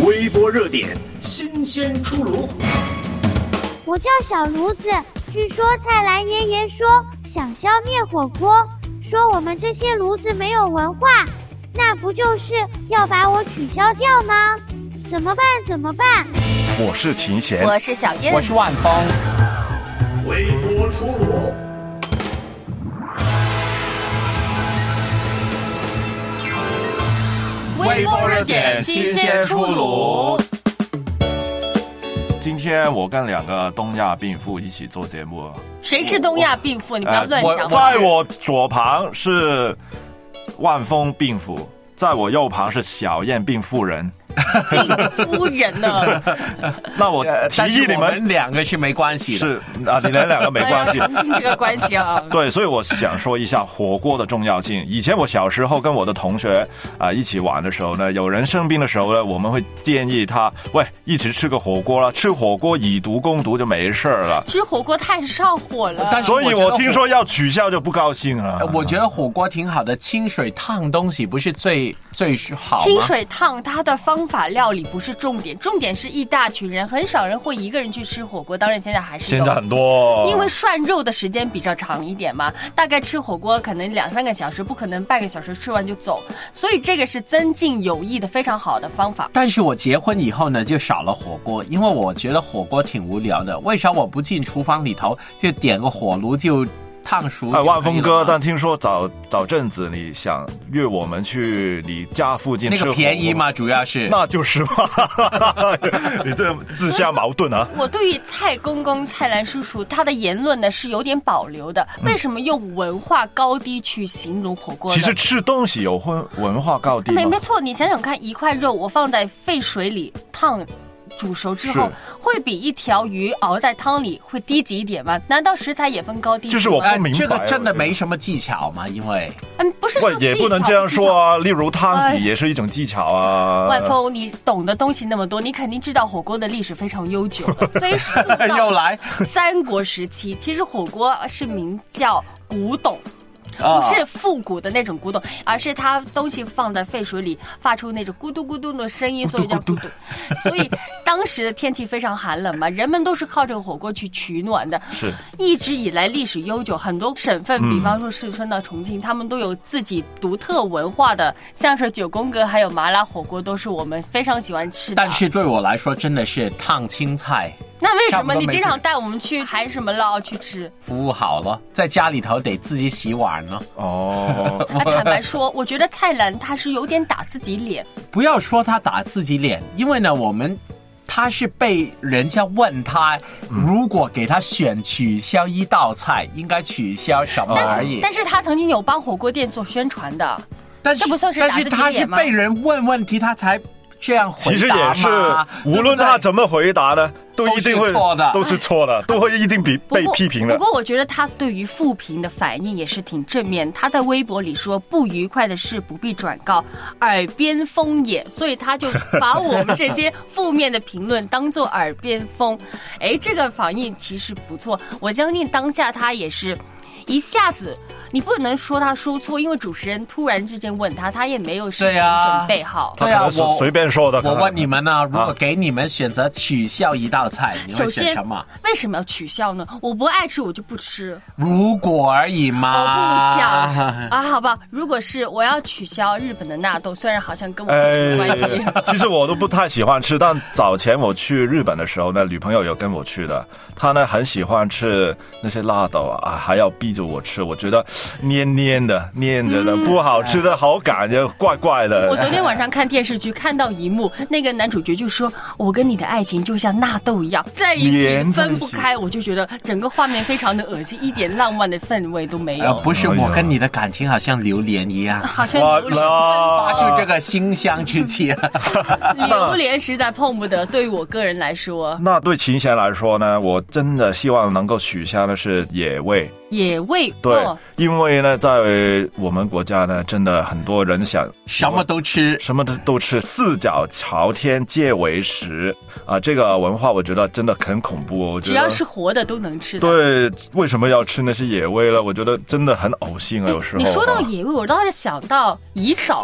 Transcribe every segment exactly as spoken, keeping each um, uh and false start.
微博热点新鲜出炉。 我叫小炉子，据说蔡澜爷爷说想消灭火锅，说我们这些炉子没有文化，那不就是要把我取消掉吗？怎么办怎么办？ 我是秦贤， 我是小燕， 我是万峰。 微博出炉。 微博热点新鲜出炉。 今天我跟两个东亚病夫一起做节目。 谁是东亚病夫？你不要乱讲、 呃。在我左旁是万峰病夫，在我右旁是小燕病妇人。 病夫人呢？ 那我提议你们， 我们两个是没关系的。 是啊，你们两个没关系。 澄清这个关系啊。 对，所以我想说一下火锅的重要性。以前我小时候跟我的同学啊、呃、一起玩的时候呢，有人生病的时候呢，我们会建议他，喂，一起吃个火锅了，吃火锅以毒攻毒就没事了。 吃火锅太上火了， 但所以我听说要取消就不高兴了。 我觉得火锅挺好的，清水烫东西不是最最好吗？ 清水烫它的方法料理不是重点，重点是一大群人，很少人会一个人去吃火锅。当然现在还是现在很多， 因为涮肉的时间比较长一点嘛，大概吃火锅可能两三个小时，不可能半个小时吃完就走，所以这个是增进友谊的非常好的方法。 但是我结婚以后呢，就少了火锅，因为我觉得火锅挺无聊的。为啥我不进厨房里头就点个火炉就烫熟？ 哎，万峰哥，但听说早早阵子你想约我们去你家附近吃火锅， 那个便宜吗？主要是那就是嘛，你这自相矛盾啊！ 我对于蔡公公、蔡澜叔叔他的言论呢是有点保留的。为什么用文化高低去形容火锅呢？ 其实吃东西有分文化高低吗？ 没没错，你想想看，一块肉我放在沸水里烫。煮熟之后会比一条鱼熬在汤里会低级一点吗？难道食材也分高低？ 就是我不明白、 呃、这个真的没什么技巧吗？因为嗯，不是说技巧， 也不能这样说啊。例如汤底也是一种技巧啊。 万峰，你懂的东西那么多，你肯定知道火锅的历史非常悠久的，所以又来三国时期，其实火锅是名叫古董。不是复古的那种古董，而是它东西放在沸水里发出那种咕嘟咕嘟的声音，所以叫咕嘟。所以当时的天气非常寒冷嘛，人们都是靠这个火锅去取暖的。 是， 一直以来历史悠久，很多省份，比方说四川到重庆，嗯、他们都有自己独特文化的，像是九宫格还有麻辣火锅，都是我们非常喜欢吃的。 但是对我来说，真的是烫青菜。 那为什么你经常带我们去海什么捞去吃？ 服务好了，在家里头得自己洗碗呢。 哦， 那坦白说，我觉得蔡澜他是有点打自己脸。 不要说他打自己脸，因为呢，我们他是被人家问他，如果给他选取消一道菜，应该取消什么而已。 但是他曾经有帮火锅店做宣传的， 但是这不算是打自己脸吗？ 但是他是被人问问题，他才这样回答。 其实也是，无论他怎么回答呢，都一定会错的， 都是错的，都会一定比被批评的。 不过我觉得他对于负评的反应也是挺正面。他在微博里说：“不愉快的事不必转告，耳边风也。”所以他就把我们这些负面的评论当作耳边风。哎，这个反应其实不错。我相信当下他也是一下子。你不能说他说错，因为主持人突然之间问他，他也没有事情准备好。 对啊， 我随便说的。 我问你们呢，如果给你们选择取消一道菜，你会选什么？ 为什么要取消呢？我不爱吃，我就不吃。 如果而已嘛。 我不想啊，好吧。如果是我要取消日本的纳豆，虽然好像跟我没关系、 哎。其实我都不太喜欢吃，但早前我去日本的时候呢，女朋友有跟我去的，她呢很喜欢吃那些纳豆啊，还要逼着我吃，我觉得。黏黏的黏着的、嗯、不好吃的好感觉怪怪的。 我昨天晚上看电视剧看到一幕，那个男主角就说我跟你的爱情就像纳豆一样在一起分不开，我就觉得整个画面非常的恶心，一点浪漫的氛围都没有、 呃、不是，我跟你的感情好像榴莲一样， 好像榴莲发出这个馨香之气榴莲实在碰不得，对于我个人来说。 那对秦贤来说呢，我真的希望能够取消的是野味。 野味， 对、哦，因为呢，在我们国家呢，真的很多人想什么都吃， 什么都吃，四脚朝天皆为食啊！这个文化我觉得真的很恐怖。我觉得只要是活的都能吃的。 对，为什么要吃那些野味了？我觉得真的很恶心啊！有时候你说到野味，我倒是想到姨嫂。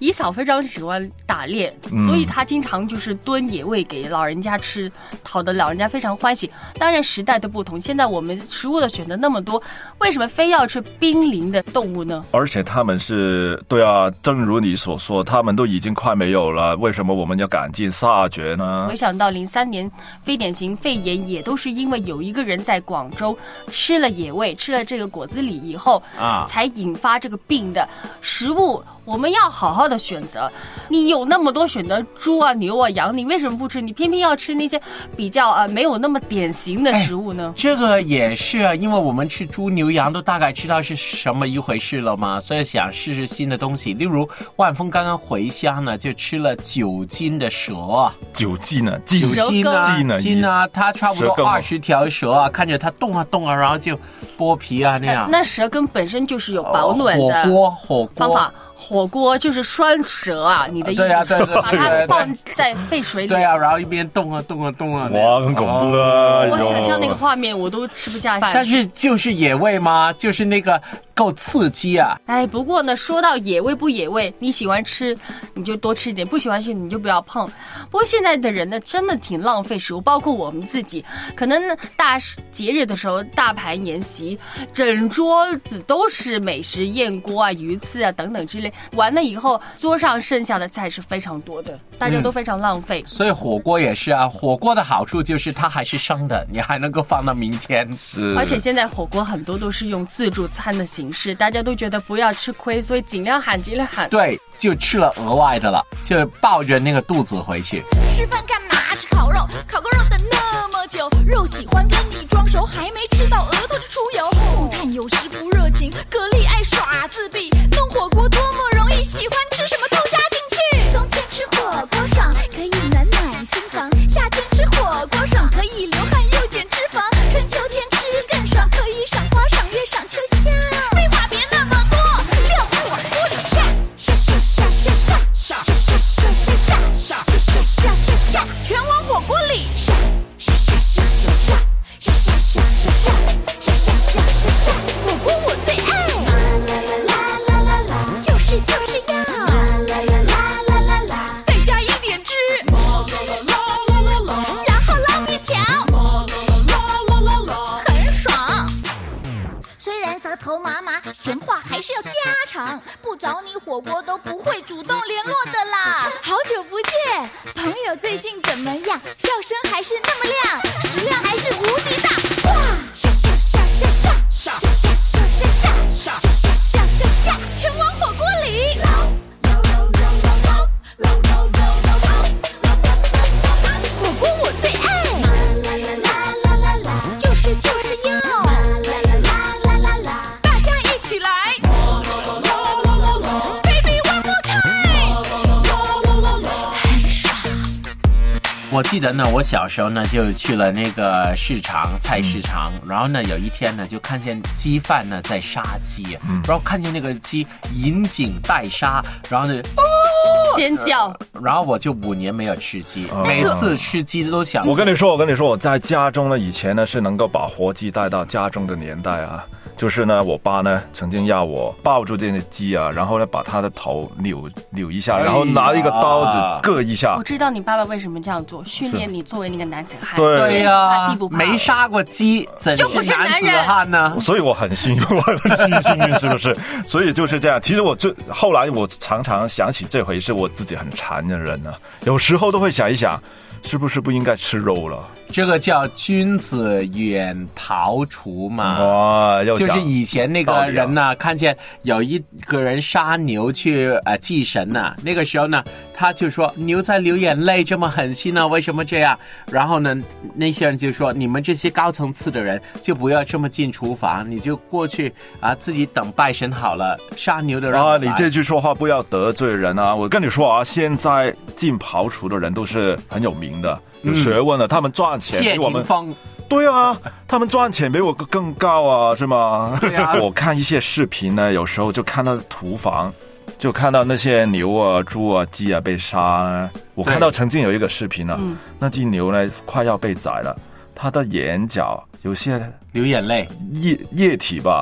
姨嫂非常喜欢打猎， 嗯所以他经常就是炖野味给老人家吃，讨得老人家非常欢喜。当然时代的不同，现在我们食物的选择那么多，为什么非要吃濒临的动物呢？ 而且他们是对啊，正如你所说，他们都已经快没有了，为什么我们要赶尽杀绝呢？ 没想到零三年非典型肺炎也都是因为有一个人在广州吃了野味，吃了这个果子狸以后啊， 才引发这个病的。食物我们要好好的选择，你有那么多选择，猪啊、牛啊、羊，你为什么不吃？你偏偏要吃那些比较呃没有那么典型的食物呢？ 这个也是啊，因为我们吃猪牛羊都大概知道是什么一回事了嘛，所以想试试新的东西。例如万峰刚刚回乡呢，就吃了九斤的蛇啊， 九斤呢？九九斤啊， 斤呢？ 斤啊，它差不多二十条蛇啊，看着它动啊动啊，然后就剥皮啊那样。 那, 那蛇根本身就是有保暖的火锅火锅方法。火锅就是拴蛇啊，你的意思对啊对对对把它放在沸水里， 对啊，然后一边动啊动啊动啊， 哇，很恐怖啊！ 我想象那个画面，我都吃不下饭。 但是就是野味吗？就是那个够刺激啊！ 哎，不过呢，说到野味不野味，你喜欢吃你就多吃一点，不喜欢吃你就不要碰。不过现在的人呢，真的挺浪费食物，包括我们自己，可能呢大节日的时候大盘筵席，整桌子都是美食，燕锅啊、鱼翅啊等等之类。完了以后，桌上剩下的菜是非常多的，大家都非常浪费。 嗯、所以火锅也是啊，火锅的好处就是它还是生的，你还能够放到明天。 是， 而且现在火锅很多都是用自助餐的形式，大家都觉得不要吃亏，所以尽量喊，尽量喊。 对，就吃了额外的了，就抱着那个肚子回去。 吃饭干嘛？吃烤肉，烤个肉等那么久，肉喜欢跟你装熟，还没吃到额头就出油。木炭有时不热情，蛤蜊爱耍自闭，弄火锅多么容易，喜欢吃什么都加进去。冬天吃火锅爽，可以暖暖心房；夏天吃火锅爽，可以流汗又减脂肪；春秋天吃更爽，可以赏花赏月赏秋香。废话别那么多，撂火锅里下下下下下下下下下下下下下下，全往火锅里下下下下下下下下下下下下下下下，火锅我最爱。啦啦啦啦啦，就是就是要啦啦啦啦啦啦，再加一点汁，啦啦啦啦啦啦，然后捞面条，啦啦啦啦啦啦，很爽。虽然舌头麻麻，闲话还是要家常，不找你火锅都不会主动联络的啦。好久不见，朋友最近怎么样？笑声还是那么亮，食量还是无敌大。哇，下下下下下下下下下下下下下下，全往火锅里捞捞捞捞捞捞捞捞捞捞捞，火锅我最爱。啦啦啦啦啦啦，就是就是要啦啦啦啦啦啦，大家一起来。啦啦啦啦啦啦 ，Baby one more time。啦啦啦啦啦，很爽。 我记得呢，我小时候呢就去了那个市场菜市场，然后呢有一天呢就看见鸡贩呢在杀鸡，嗯、然后看见那个鸡引颈待杀，然后呢、哦、 尖叫， 然后我就五年没有吃鸡，嗯、每次吃鸡都想。 我跟你说，我跟你说，我在家中呢，以前呢是能够把活鸡带到家中的年代啊。就是呢，我爸呢曾经要我抱住这只鸡啊，然后呢把它的头扭扭一下，然后拿一个刀子割一下。 我知道你爸爸为什么这样做，训练你作为那个男子汉。 对呀、啊， 不没杀过鸡，怎是男子汉呢？ 所以我很幸运，我很幸运，是不是？所以就是这样。其实我最后来，我常常想起这回事，我自己很馋的人呢、啊，有时候都会想一想，是不是不应该吃肉了？ 这个叫君子远庖厨嘛， 哇， 就是以前那个人呢、啊，看见有一个人杀牛去呃祭神呢、啊，那个时候呢，他就说牛在流眼泪，这么狠心呢，为什么这样？然后呢，那些人就说你们这些高层次的人就不要这么进厨房，你就过去啊自己等拜神好了，杀牛的人啊，你这句说话不要得罪人啊！我跟你说啊，现在进庖厨的人都是很有名的。有学问的，他们赚钱比我们。对啊，他们赚钱比我更高啊，是吗？ 对啊。 我看一些视频呢，有时候就看到屠房，就看到那些牛啊、猪啊、鸡啊被杀。我看到曾经有一个视频呢、啊，那只牛呢快要被宰了，它的眼角有些流眼泪， 液液体吧。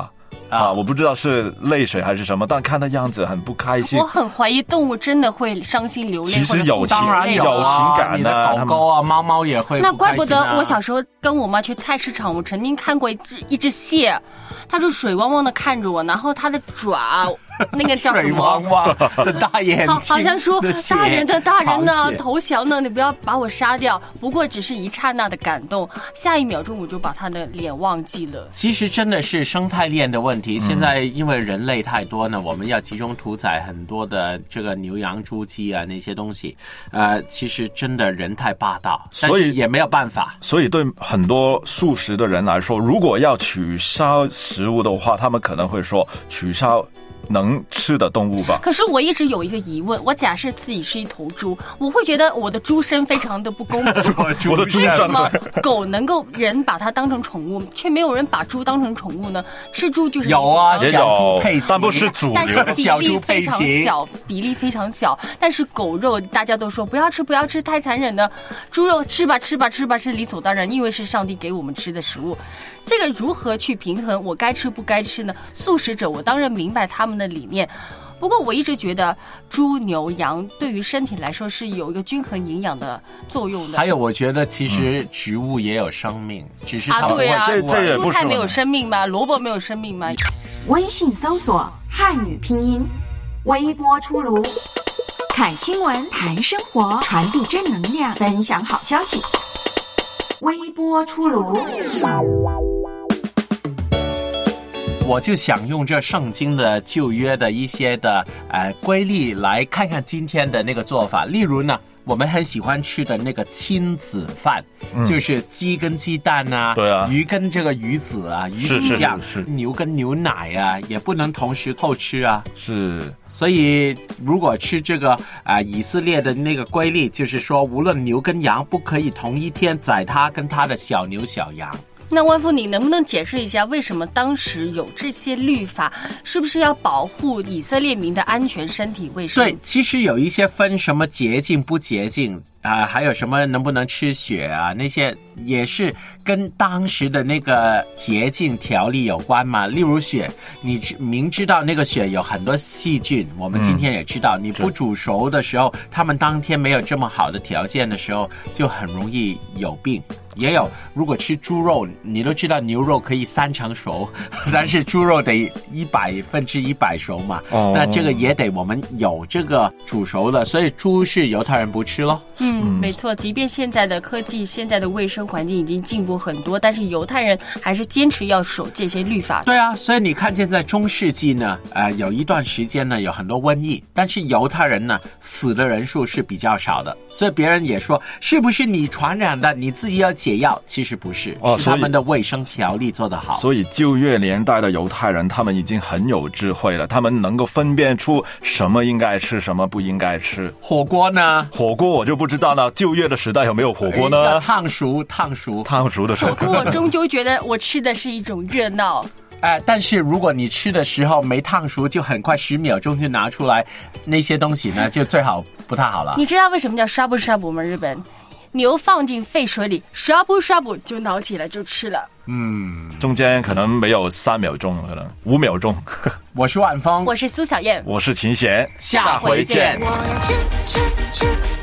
啊，我不知道是泪水还是什么，但看他样子很不开心。 我很怀疑动物真的会伤心流泪， 其实有情， 当然有、啊、 有情感你的狗狗啊、猫猫也会不开心啊。 那怪不得我小时候跟我妈去菜市场，我曾经看过一只一只蟹，它就水汪汪的看着我，然后它的爪。那个叫什么？ 水汪汪的大眼睛， 好，好像说大人的大人呢，投降呢，你不要把我杀掉。不过只是一刹那的感动，下一秒钟我就把他的脸忘记了。 其实真的是生态链的问题。现在因为人类太多呢，我们要集中屠宰很多的这个牛羊猪鸡啊那些东西，呃，其实真的人太霸道，所以也没有办法。 所以对很多素食的人来说，如果要取消食物的话，他们可能会说取消能吃的动物吧。 可是我一直有一个疑问，我假设自己是一头猪，我会觉得我的猪身非常的不公平。 我的猪为什么狗能够人把它当成宠物，却没有人把猪当成宠物呢？吃猪就是有啊， 也小猪佩奇， 但不是主流。 但是比例非常小，比例非常小。但是狗肉大家都说不要吃，不要吃，太残忍了。猪肉吃吧，吃吧，吃吧，是理所当然，因为是上帝给我们吃的食物。这个如何去平衡？我该吃不该吃呢？素食者，我当然明白他们的理念。不过我一直觉得猪牛羊对于身体来说是有一个均衡营养的作用的。 还有我觉得其实植物也有生命，嗯、只是它啊对啊， 这这也不蔬菜没有生命吗？萝卜没有生命吗？ 微信搜索汉语拼音，微波出炉，看新闻，谈生活，传递正能量，分享好消息。微波出炉。 我就想用这圣经的旧约的一些的呃规律来看看今天的那个做法。例如呢，我们很喜欢吃的那个亲子饭，嗯、就是鸡跟鸡蛋啊， 对啊， 鱼跟这个鱼子啊，鱼子酱，牛跟牛奶啊，也不能同时透吃啊。 是， 所以如果吃这个啊、呃、以色列的那个规律，就是说无论牛跟羊不可以同一天宰它跟它的小牛小羊。 那万夫，你能不能解释一下，为什么当时有这些律法？是不是要保护以色列民的安全、身体卫生？ 对，其实有一些分什么洁净不洁净啊、呃，还有什么能不能吃血啊，那些也是跟当时的那个洁净条例有关嘛。例如血，你明知道那个血有很多细菌，我们今天也知道，嗯、你不煮熟的时候，他们当天没有这么好的条件的时候，就很容易有病。也有，如果吃猪肉，你都知道牛肉可以三成熟，但是猪肉得一百分之一百熟嘛。哦，那这个也得我们有这个煮熟的，所以猪是犹太人不吃咯。 嗯，没错，即便现在的科技、现在的卫生环境已经进步很多，但是犹太人还是坚持要守这些律法。 对啊，所以你看见在中世纪呢，呃，有一段时间呢有很多瘟疫，但是犹太人呢死的人数是比较少的，所以别人也说是不是你传染的，你自己要解药，其实不是，哦、是他们的卫生条例做得好。 所以旧约年代的犹太人，他们已经很有智慧了，他们能够分辨出什么应该吃，什么不应该吃。 火锅呢？ 火锅我就不知道了，旧约的时代有没有火锅呢？ 烫熟，烫熟， 烫熟的时候。 可我终究觉得我吃的是一种热闹。 哎、呃，但是如果你吃的时候没烫熟，就很快十秒钟就拿出来，那些东西呢，就最好不太好了。 你知道为什么叫沙布沙布吗？日本牛放进沸水里，刷不刷不就捞起来就吃了。 嗯，中间可能没有三秒钟，可能五秒钟。 我是万峰， 我是苏小燕， 我是秦贤， 下回见。 我要吃吃吃